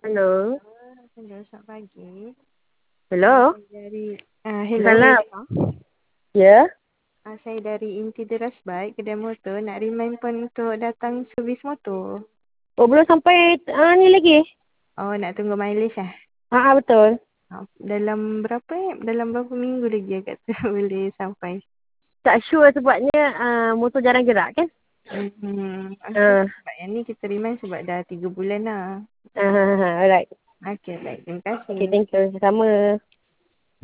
Hello. Hello, selamat pagi. Hello. Saya dari hello, boleh Salam. dengar? Ya. Saya dari Inti Deras Bike, kedai motor. Nak remind pun untuk datang servis motor. Oh, belum sampai ni lagi. Oh, nak tunggu mileage lah. Betul. Dalam berapa minggu lagi agak tu boleh sampai? Tak sure sebabnya motor jarang gerak kan? Okay, sebab yang ni kita remind sebab dah 3 bulan lah. Alright. Okay, baik. Terima kasih. Okay, thank you. Sama.